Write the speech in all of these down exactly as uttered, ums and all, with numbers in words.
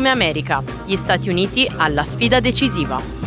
come America, gli Stati Uniti alla sfida decisiva.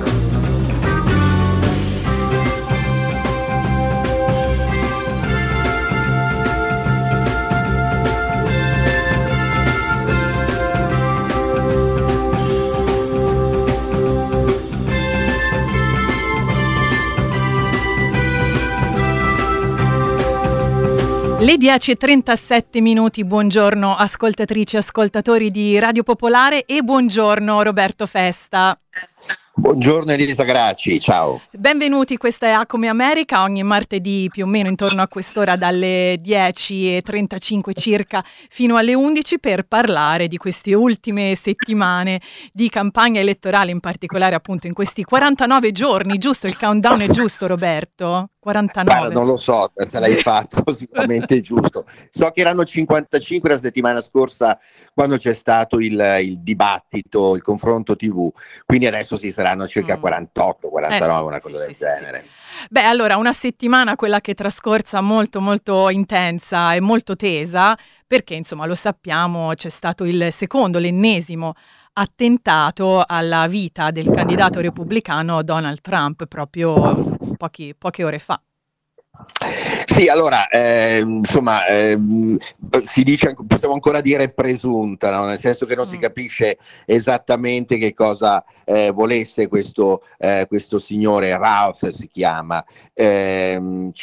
Le dieci e trentasette minuti, buongiorno ascoltatrici e ascoltatori di Radio Popolare e buongiorno Roberto Festa. Buongiorno Elisa Gracci, ciao. Benvenuti, questa è A come America, ogni martedì più o meno intorno a quest'ora dalle dieci e trentacinque circa fino alle undici per parlare di queste ultime settimane di campagna elettorale, in particolare appunto in questi quarantanove giorni, giusto? Il countdown è giusto, Roberto? quarantanove. Guarda, non lo so se l'hai fatto, sicuramente è giusto. So che erano cinquantacinque la settimana scorsa quando c'è stato il, il dibattito, il confronto tivù, quindi adesso si saranno circa mm. quarantotto quarantanove, eh sì, una cosa sì, del sì, genere. Sì. Beh, allora, una settimana, quella che è trascorsa, molto molto intensa e molto tesa, perché insomma lo sappiamo, c'è stato il secondo, l'ennesimo attentato alla vita del candidato repubblicano Donald Trump proprio pochi, poche ore fa. Sì, allora, eh, insomma, eh, si dice, possiamo ancora dire presunta, no? Nel senso che non mm. si capisce esattamente che cosa eh, volesse questo, eh, questo signore, Routh si chiama, eh,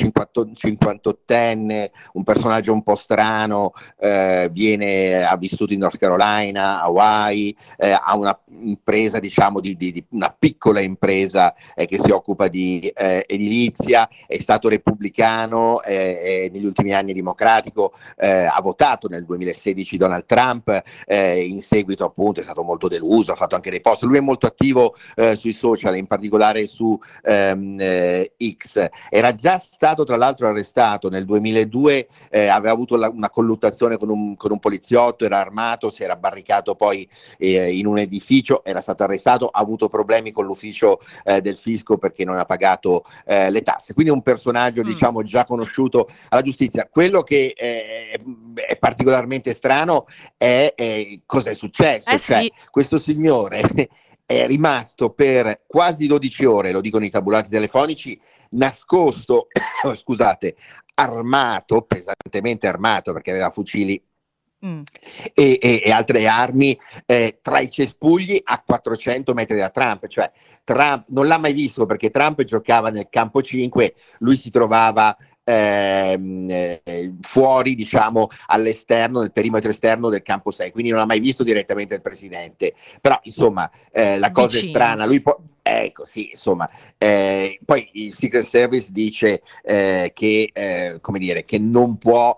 cinquantottenne, un personaggio un po' strano, eh, viene, ha vissuto in North Carolina, Hawaii, eh, ha una impresa, diciamo, di, di, di una piccola impresa eh, che si occupa di eh, edilizia, è stato repubblicano, eh, eh, negli ultimi anni democratico, eh, ha votato nel duemilasedici Donald Trump, eh, in seguito appunto è stato molto deluso, ha fatto anche dei post, lui è molto attivo eh, sui social, in particolare su ehm, eh, X, era già stato tra l'altro arrestato nel duemiladue, eh, aveva avuto la, una colluttazione con un, con un poliziotto, era armato, si era barricato poi eh, in un edificio, era stato arrestato, ha avuto problemi con l'ufficio eh, del fisco perché non ha pagato eh, le tasse, quindi un personaggio mm. diciamo già conosciuto alla giustizia. Quello che eh, è particolarmente strano è, è cosa è successo, eh cioè sì. questo signore è rimasto per quasi dodici ore, lo dicono i tabulati telefonici, nascosto, scusate, armato, pesantemente armato perché aveva fucili Mm. E, e, e altre armi eh, tra i cespugli a quattrocento metri da Trump, cioè Trump non l'ha mai visto perché Trump giocava nel campo cinque, lui si trovava ehm, eh, fuori, diciamo, all'esterno, nel perimetro esterno del campo sei, quindi non ha mai visto direttamente il presidente, però insomma eh, la cosa Vicino. È strana, lui po- ecco sì, insomma, eh, poi il Secret Service dice eh, che, eh, come dire, che non può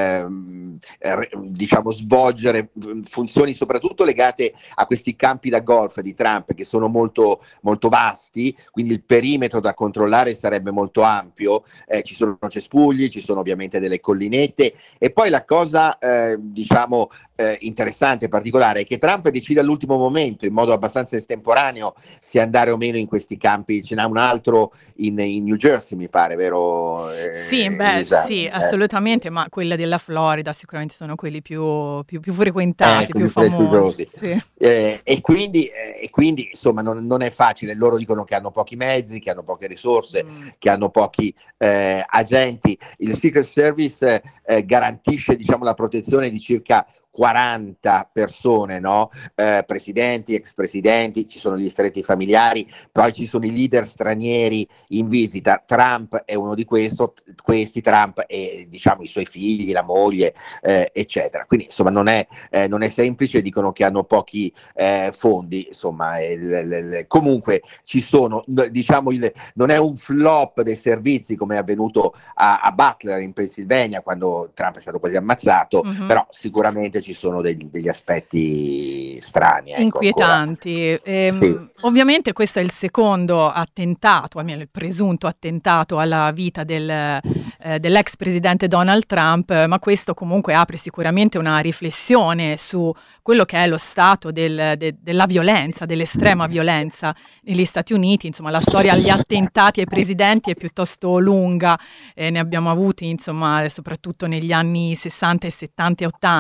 Ehm, eh, diciamo svolgere funzioni soprattutto legate a questi campi da golf di Trump che sono molto, molto vasti, quindi il perimetro da controllare sarebbe molto ampio, eh, ci sono cespugli, ci sono ovviamente delle collinette e poi la cosa eh, diciamo eh, interessante e particolare è che Trump decide all'ultimo momento in modo abbastanza estemporaneo se andare o meno in questi campi, ce n'è un altro in, in New Jersey mi pare, vero? Eh, sì, beh esatto. sì, assolutamente, ma quella della Florida sicuramente sono quelli più, più, più frequentati, ecco, più famosi. Sì. Eh, e, quindi, eh, e quindi insomma non, non è facile, loro dicono che hanno pochi mezzi, che hanno poche risorse, mm. che hanno pochi eh, agenti. Il Secret Service eh, garantisce diciamo la protezione di circa quaranta persone, no? Eh, presidenti, ex presidenti, ci sono gli stretti familiari, poi ci sono i leader stranieri in visita. Trump è uno di questo, questi, Trump e diciamo i suoi figli, la moglie, eh, eccetera. Quindi insomma non è, eh, non è semplice, dicono che hanno pochi eh, fondi, insomma il, il, il, comunque ci sono, diciamo il, non è un flop dei servizi come è avvenuto a, a Butler in Pennsylvania quando Trump è stato quasi ammazzato, mm-hmm. però sicuramente ci sono degli, degli aspetti strani, ecco, inquietanti. Ehm, sì. Ovviamente questo è il secondo attentato, almeno il presunto attentato alla vita del, eh, dell'ex presidente Donald Trump, ma questo comunque apre sicuramente una riflessione su quello che è lo stato del, de, della violenza, dell'estrema violenza negli Stati Uniti. Insomma, la storia agli attentati ai presidenti è piuttosto lunga, eh, ne abbiamo avuti insomma soprattutto negli anni sessanta e settanta e ottanta di attentati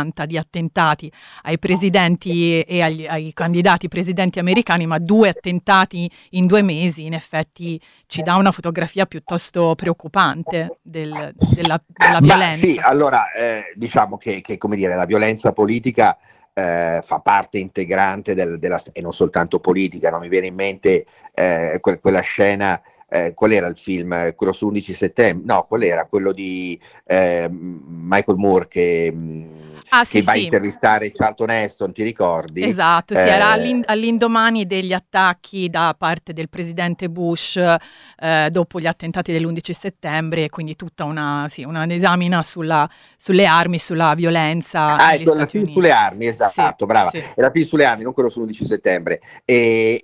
attentati ai presidenti e agli, ai candidati presidenti americani, ma due attentati in due mesi in effetti ci dà una fotografia piuttosto preoccupante del, della, della violenza. Sì, allora eh, diciamo che, che come dire, la violenza politica eh, fa parte integrante del, della, e non soltanto politica, no? Mi viene in mente eh, que- quella scena. Eh, qual era il film? Quello su undici settembre? No, qual era? Quello di eh, Michael Moore che, ah, che sì, va sì. a intervistare Charlton Heston, ti ricordi? Esatto, sì, eh, era all'in- all'indomani degli attacchi da parte del presidente Bush eh, dopo gli attentati dell'undici settembre, e quindi tutta una, sì, una esamina sulla, sulle armi, sulla violenza Ah, negli ecco, la Stati film Uniti. sulle armi, esatto, Sì, brava. sì. Era film sulle armi, non quello sull'undici settembre. E,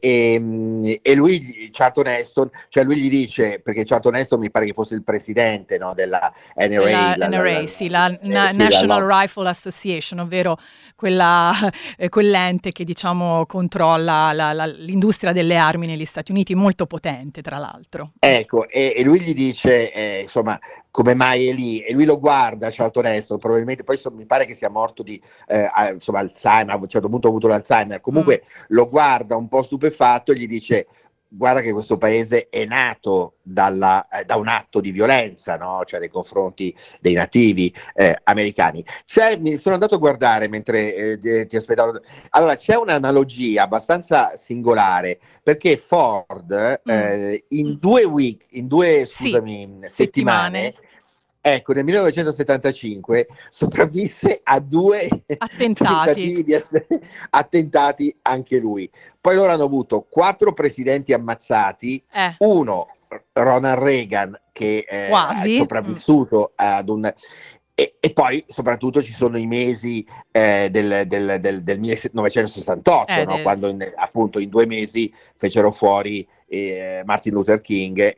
e, e lui, Charlton Heston, cioè lui gli dice, perché Charlton Heston mi pare che fosse il presidente, no, della N R A. La la, N R A, la, la, sì, la eh, na- sì, National la, Rifle Association, ovvero quella, eh, quell'ente che diciamo controlla la, la, l'industria delle armi negli Stati Uniti, molto potente tra l'altro. Ecco, e, e lui gli dice, eh, insomma, come mai è lì? E lui lo guarda, Charlton Heston, probabilmente poi so, mi pare che sia morto di eh, insomma, Alzheimer, a un certo punto ha avuto l'Alzheimer, comunque mm. lo guarda un po' stupefatto e gli dice: guarda che questo paese è nato dalla, eh, da un atto di violenza, no? Cioè nei confronti dei nativi eh, americani. C'è, mi sono andato a guardare mentre eh, ti aspettavo. Allora, c'è un'analogia abbastanza singolare, perché Ford mm. eh, in due week, in due scusami, sì, settimane, settimane ecco, nel millenovecentosettantacinque sopravvisse a due attentati. tentativi di essere attentati anche lui. Poi loro hanno avuto quattro presidenti ammazzati, eh. uno, Ronald Reagan, che eh, è sopravvissuto mm. ad un... E, e poi soprattutto ci sono i mesi eh, del, del, del, del millenovecentosessantotto, eh, no? Quando in, appunto in due mesi fecero fuori eh, Martin Luther King e,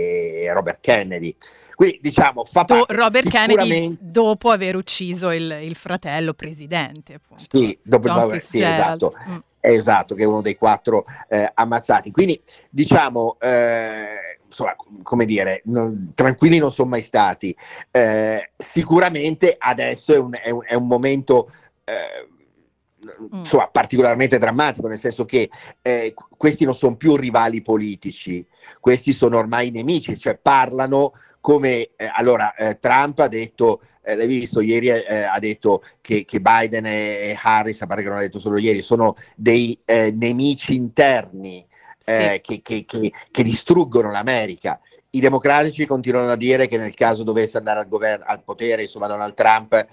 e Robert Kennedy. Quindi diciamo fa parte Do, Robert sicuramente... Kennedy dopo aver ucciso il, il fratello presidente, appunto. Sì, dopo il sì, esatto. Mm. Esatto, che è uno dei quattro eh, ammazzati. Quindi diciamo eh, insomma, come dire, non, tranquilli non sono mai stati. Eh, sicuramente adesso è un, è un, è un momento eh, mm. insomma, particolarmente drammatico, nel senso che eh, questi non sono più rivali politici, questi sono ormai nemici, cioè parlano come eh, allora eh, Trump ha detto, eh, l'hai visto ieri, eh, ha detto che, che Biden e Harris, a parte che non ha detto solo ieri, sono dei eh, nemici interni eh, sì. che, che, che, che distruggono l'America. I democratici continuano a dire che nel caso dovesse andare al governo, al potere, insomma, Donald Trump,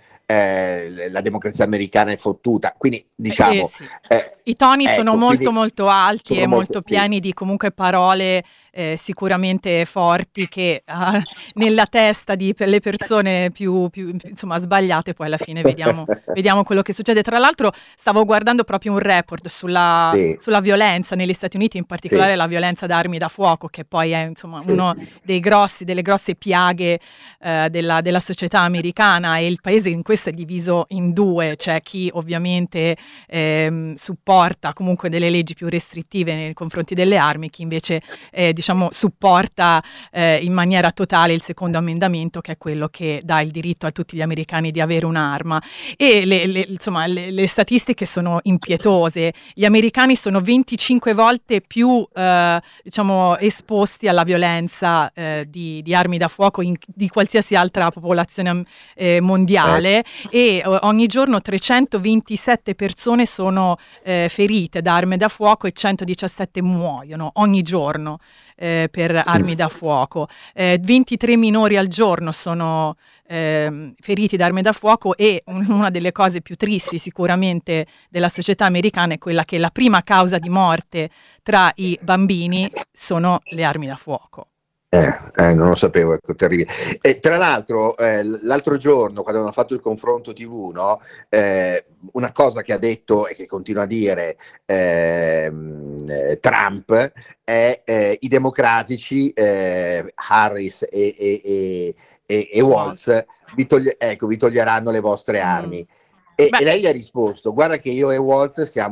eh, la democrazia americana è fottuta. Quindi diciamo eh, sì. eh, i toni ecco, sono molto molto alti e molto, molto pieni sì. di comunque parole eh, sicuramente forti che uh, nella testa di per le persone più, più insomma sbagliate poi alla fine vediamo, vediamo quello che succede. Tra l'altro stavo guardando proprio un report sulla, sì. sulla violenza negli Stati Uniti, in particolare sì. la violenza da armi da fuoco, che poi è insomma sì. uno dei grossi, delle grosse piaghe eh, della, della società americana, e il paese in questo è diviso in due. C'è chi ovviamente ehm, supporta comunque delle leggi più restrittive nei confronti delle armi, chi invece eh, diciamo supporta eh, in maniera totale il secondo emendamento, che è quello che dà il diritto a tutti gli americani di avere un'arma. E le, le, insomma le, le statistiche sono impietose. Gli americani sono venticinque volte più eh, diciamo esposti alla violenza eh, di, di armi da fuoco in, di qualsiasi altra popolazione eh, mondiale, e eh, ogni giorno trecentoventisette persone sono eh, ferite da armi da fuoco e centodiciassette muoiono ogni giorno eh, per armi da fuoco. Eh, ventitré minori al giorno sono eh, feriti da armi da fuoco, e una delle cose più tristi sicuramente della società americana è quella che la prima causa di morte tra i bambini sono le armi da fuoco. Eh, eh, non lo sapevo, ecco, terribile. E tra l'altro, eh, l'altro giorno, quando hanno fatto il confronto tivù, no, eh, una cosa che ha detto e che continua a dire eh, Trump è eh, i democratici, eh, Harris e, e, e, e, e Walz, vi, toglie- ecco, vi toglieranno le vostre armi. Mm. E, e lei gli ha risposto: guarda che io e Walz siamo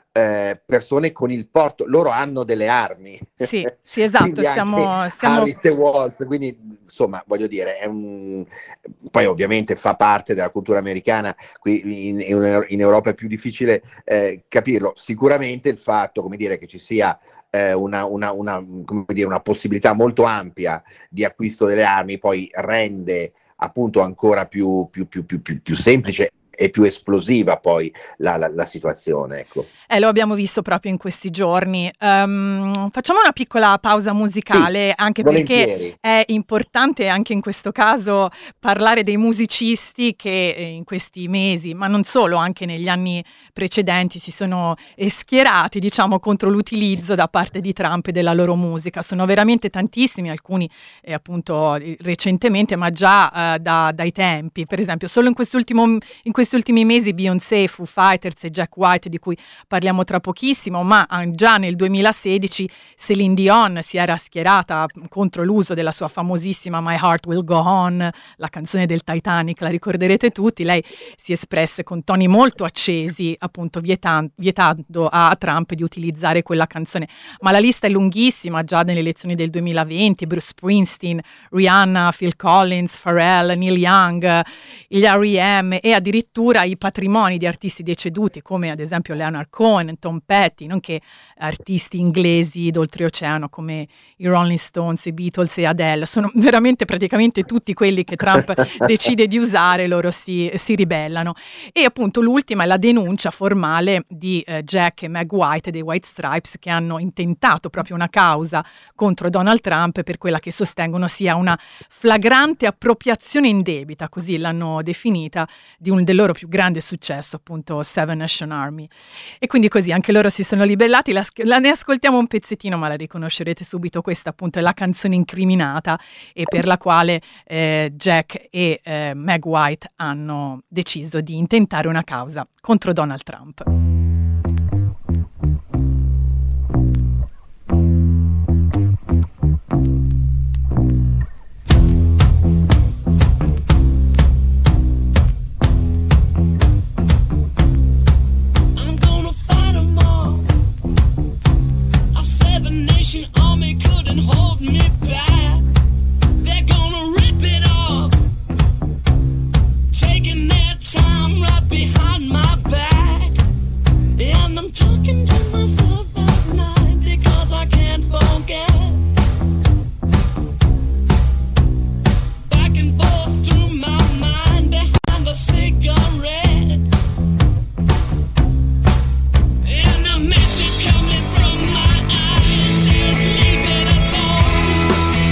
eh, persone con il porto, loro hanno delle armi. Sì, sì, esatto, siamo, siamo... Harris e Waltz, quindi insomma voglio dire, è un... poi ovviamente fa parte della cultura americana, qui in, in Europa è più difficile eh, capirlo. Sicuramente il fatto, come dire, che ci sia eh, una, una, una, come dire, una possibilità molto ampia di acquisto delle armi poi rende appunto ancora più, più, più, più, più, più semplice e più esplosiva poi la, la, la situazione, ecco. Eh, lo abbiamo visto proprio in questi giorni. Um, facciamo una piccola pausa musicale, sì, anche volentieri. Perché è importante anche in questo caso parlare dei musicisti che in questi mesi, ma non solo, anche negli anni precedenti si sono schierati, diciamo, contro l'utilizzo da parte di Trump e della loro musica. Sono veramente tantissimi, alcuni eh, appunto recentemente, ma già eh, da, dai tempi. Per esempio, solo in quest'ultimo in questi ultimi mesi Beyoncé, Foo Fighters e Jack White, di cui parliamo tra pochissimo, ma già nel duemilasedici Céline Dion si era schierata contro l'uso della sua famosissima My Heart Will Go On, la canzone del Titanic, la ricorderete tutti. Lei si espresse con toni molto accesi, appunto vietan- vietando a Trump di utilizzare quella canzone. Ma la lista è lunghissima, già nelle elezioni del duemilaventi, Bruce Springsteen, Rihanna, Phil Collins, Pharrell, Neil Young, gli R E M e addirittura i patrimoni di artisti deceduti come ad esempio Leonard Cohen, Tom Petty, nonché artisti inglesi d'oltreoceano come i Rolling Stones, i Beatles e Adele. Sono veramente praticamente tutti quelli che Trump decide di usare, loro si, si ribellano. E appunto l'ultima è la denuncia formale di eh, Jack e Meg White dei White Stripes, che hanno intentato proprio una causa contro Donald Trump per quella che sostengono sia una flagrante appropriazione indebita, così l'hanno definita, di un del loro più grande successo, appunto Seven Nation Army. E quindi così anche loro si sono libellati. La, la ne ascoltiamo un pezzettino, ma la riconoscerete subito. Questa appunto è la canzone incriminata e per la quale eh, Jack e eh, Meg White hanno deciso di intentare una causa contro Donald Trump. Army couldn't hold me back. They're gonna rip it off, taking their time right behind my back. And I'm talking to myself at night because I can't forget. Back and forth through my mind behind a cigarette. And a message coming from my eyes says leave it alone.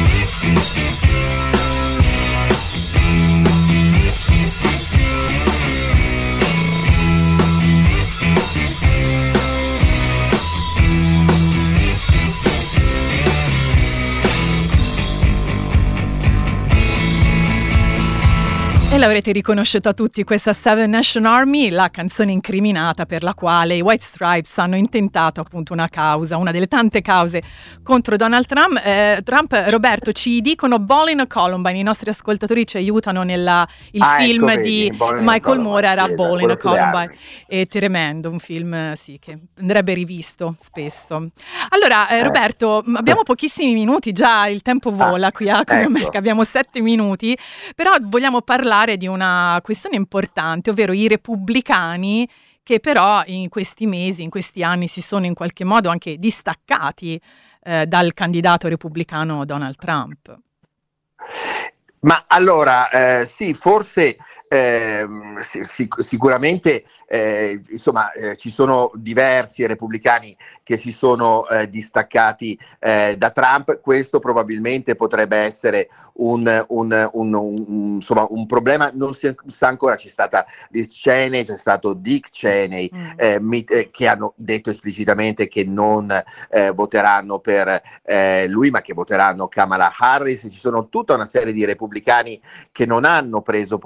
E l'avrete riconosciuta tutti, questa Seven Nation Army, la canzone incriminata per la quale i White Stripes hanno intentato appunto una causa, una delle tante cause contro Donald Trump. Eh, Trump, Roberto, ci dicono Bowling a Columbine, i nostri ascoltatori ci aiutano nella il ah, film ecco, di vedi, Michael Moore, era sì, Bowling a Columbine, armi. è tremendo, un film sì che andrebbe rivisto spesso. Allora eh, Roberto, eh. abbiamo pochissimi minuti, già il tempo vola ah, qui a Come ecco. America, abbiamo sette minuti, però vogliamo parlare di una questione importante, ovvero i repubblicani che però in questi mesi, in questi anni si sono in qualche modo anche distaccati eh, dal candidato repubblicano Donald Trump. Ma allora, eh, sì, forse eh, sic- sicuramente eh, insomma eh, ci sono diversi repubblicani che si sono eh, distaccati eh, da Trump. Questo probabilmente potrebbe essere un, un, un, un, insomma, un problema. Non si sa ancora, c'è stata Liz Cheney, c'è stato Dick Cheney mm. eh, mit, eh, che hanno detto esplicitamente che non eh, voteranno per eh, lui, ma che voteranno Kamala Harris. Ci sono tutta una serie di repubblicani che non hanno preso posizione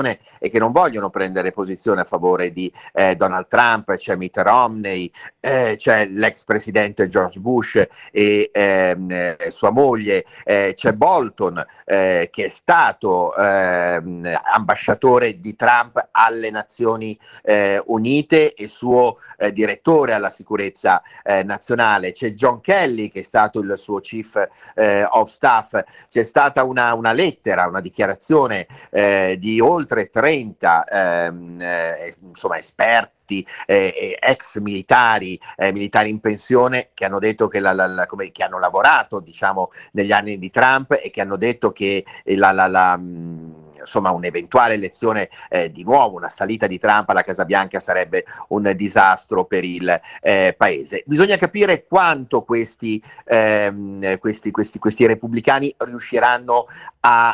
persone e che non vogliono prendere posizione a favore di eh, Donald Trump. C'è Mitt Romney, eh, c'è l'ex presidente George Bush e ehm, eh, sua moglie, eh, c'è Bolton eh, che è stato ehm, ambasciatore di Trump alle Nazioni eh, Unite e suo eh, direttore alla sicurezza eh, nazionale, c'è John Kelly che è stato il suo chief eh, of staff. C'è stata una, una lettera, una dichiarazione eh, di oltre trenta ehm, eh, insomma esperti, Eh, ex militari, eh, militari in pensione che hanno detto che, la, la, la, come, che hanno lavorato diciamo negli anni di Trump e che hanno detto che la, la, la, mh, insomma un'eventuale elezione eh, di nuovo, una salita di Trump alla Casa Bianca sarebbe un disastro per il eh, paese. Bisogna capire quanto questi, ehm, questi, questi, questi repubblicani riusciranno a,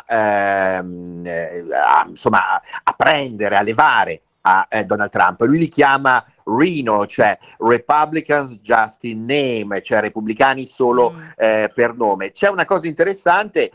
ehm, a, insomma, a, a prendere, a levare a eh, Donald Trump. Lui li chiama Reno, cioè Republicans just in name, cioè repubblicani solo mm. eh, per nome. C'è una cosa interessante,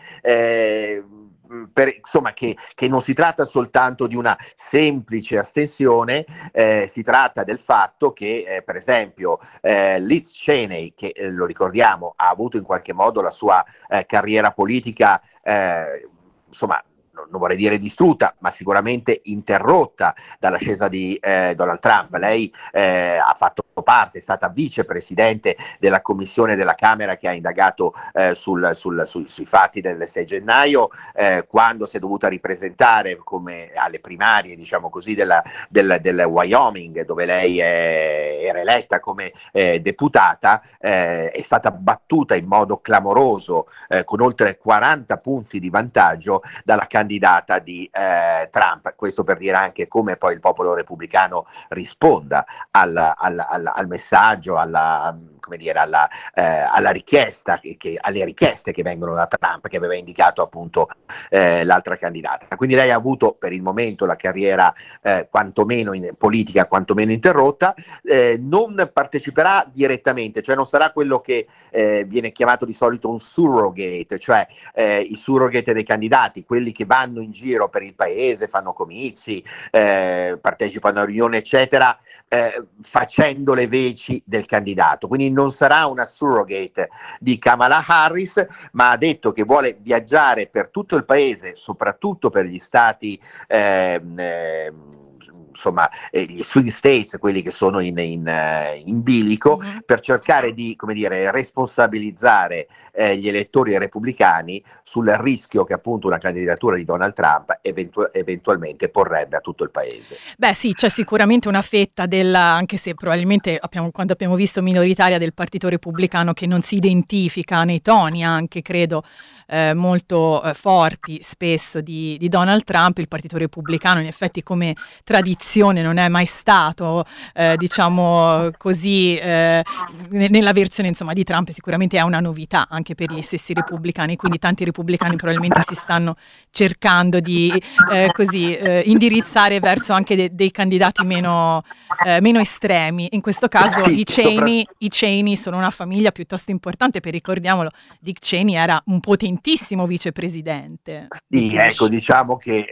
eh, per, insomma, che, che non si tratta soltanto di una semplice astensione, eh, si tratta del fatto che, eh, per esempio, eh, Liz Cheney, che eh, lo ricordiamo, ha avuto in qualche modo la sua eh, carriera politica, eh, insomma, non vorrei dire distrutta, ma sicuramente interrotta dall'ascesa di eh, Donald Trump. Lei eh, ha fatto parte, è stata vicepresidente della commissione della Camera che ha indagato eh, sul, sul, sul, sui fatti del sei gennaio, eh, quando si è dovuta ripresentare come alle primarie, diciamo così, della, del, del Wyoming, dove lei è, era eletta come eh, deputata, eh, è stata battuta in modo clamoroso, eh, con oltre quaranta punti di vantaggio dalla candidata di eh, Trump. Questo per dire anche come poi il popolo repubblicano risponda al, al, al, al messaggio, alla, come dire, alla, eh, alla richiesta, che, che, alle richieste che vengono da Trump, che aveva indicato appunto eh, l'altra candidata. Quindi lei ha avuto per il momento la carriera eh, quantomeno in politica, quantomeno interrotta, eh, non parteciperà direttamente, cioè non sarà quello che eh, viene chiamato di solito un surrogate, cioè eh, i surrogate dei candidati, quelli che vanno in giro per il paese, fanno comizi, eh, partecipano a riunioni eccetera, eh, facendo le veci del candidato. Quindi non sarà una surrogate di Kamala Harris, ma ha detto che vuole viaggiare per tutto il paese, soprattutto per gli stati eh, eh, insomma eh, gli swing states, quelli che sono in, in, uh, in bilico, mm-hmm. per cercare di, come dire, responsabilizzare eh, gli elettori repubblicani sul rischio che appunto una candidatura di Donald Trump eventu- eventualmente porrebbe a tutto il paese. Beh sì, c'è sicuramente una fetta della, anche se probabilmente abbiamo, quando abbiamo visto minoritaria del Partito Repubblicano, che non si identifica nei toni anche, credo, eh, molto eh, forti spesso di, di Donald Trump. Il Partito Repubblicano in effetti come tradizione non è mai stato eh, diciamo così eh, nella versione insomma di Trump. Sicuramente è una novità anche per gli stessi repubblicani, quindi tanti repubblicani probabilmente si stanno cercando di eh, così eh, indirizzare verso anche de- dei candidati meno, eh, meno estremi. In questo caso sì, i Cheney sopra... i Cheney sono una famiglia piuttosto importante, per ricordiamolo, Dick Cheney era un potentissimo vicepresidente. Sì, ecco, diciamo che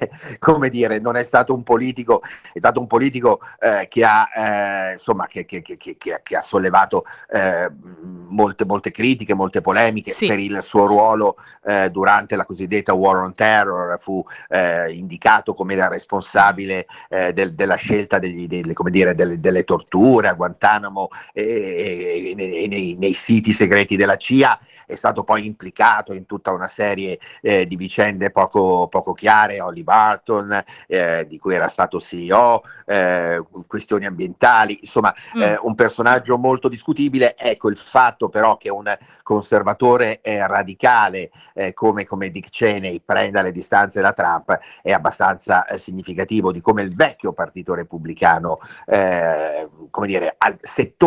come dire, non è stato un politico, è stato un politico eh, che ha eh, insomma che, che, che, che, che ha sollevato eh, molte, molte critiche, molte polemiche sì. per il suo ruolo eh, durante la cosiddetta War on Terror. Fu eh, indicato come la responsabile eh, del, della scelta degli, delle, come dire, delle, delle torture a Guantanamo e, e, e, e nei, nei siti segreti della C I A. È stato poi implicato in tutta una serie eh, di vicende poco, poco chiare, Holly Barton, eh, di cui era stato C E O, eh, questioni ambientali, insomma mm. eh, un personaggio molto discutibile. Ecco, il fatto però che un conservatore eh, radicale eh, come, come Dick Cheney prenda le distanze da Trump è abbastanza eh, significativo di come il vecchio partito repubblicano, eh, come dire, al, settori del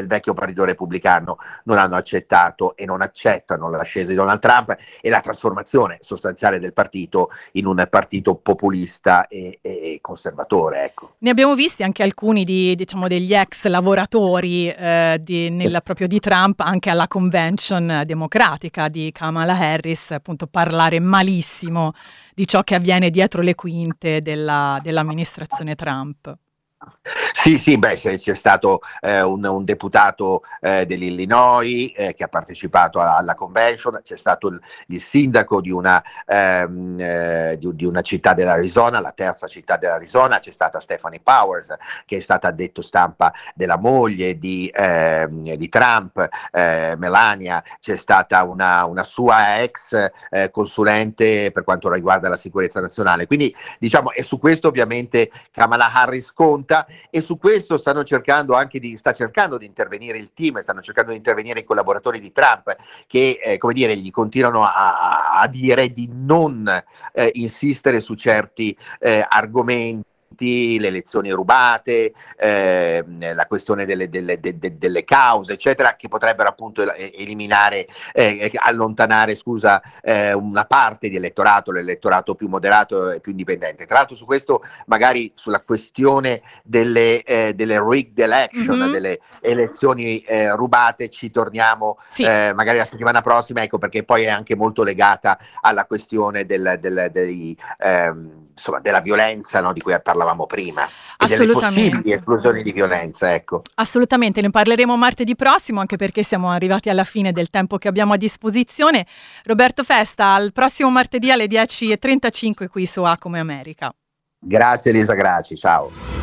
del vecchio partito repubblicano non hanno accettato e non accettano l'ascesa di Donald Trump e la trasformazione sostanziale del partito in un partito populista e, e conservatore. Ecco. Ne abbiamo visti anche alcuni di, diciamo, degli ex lavoratori eh, di, nel, proprio di Trump anche alla convention democratica di Kamala Harris, appunto parlare malissimo di ciò che avviene dietro le quinte della, dell'amministrazione Trump. Sì, sì, beh, c'è stato eh, un, un deputato eh, dell'Illinois eh, che ha partecipato alla, alla convention, c'è stato il, il sindaco di una, ehm, eh, di, di una città dell'Arizona, la terza città dell'Arizona, c'è stata Stephanie Powers che è stata addetto stampa della moglie di, ehm, di Trump, eh, Melania, c'è stata una, una sua ex eh, consulente per quanto riguarda la sicurezza nazionale, quindi diciamo, e su questo ovviamente Kamala Harris conta. E su questo stanno cercando anche di, sta cercando di intervenire il team, stanno cercando di intervenire i collaboratori di Trump che, eh, come dire, gli continuano a, a dire di non eh, insistere su certi eh, argomenti, le elezioni rubate, eh, la questione delle, delle, delle, delle cause, eccetera, che potrebbero appunto eliminare, eh, allontanare, scusa, eh, una parte di elettorato, l'elettorato più moderato e più indipendente. Tra l'altro su questo, magari sulla questione delle, eh, delle rigged election, mm-hmm. delle elezioni eh, rubate, ci torniamo sì. eh, magari la settimana prossima, ecco, perché poi è anche molto legata alla questione del, del, dei, ehm, insomma, della violenza, no, di cui parlavamo prima, e delle possibili esplosioni di violenza, ecco. Assolutamente, ne parleremo martedì prossimo, anche perché siamo arrivati alla fine del tempo che abbiamo a disposizione. Roberto Festa, al prossimo martedì alle dieci e trentacinque qui su A come America. Grazie Elisa Graci, ciao.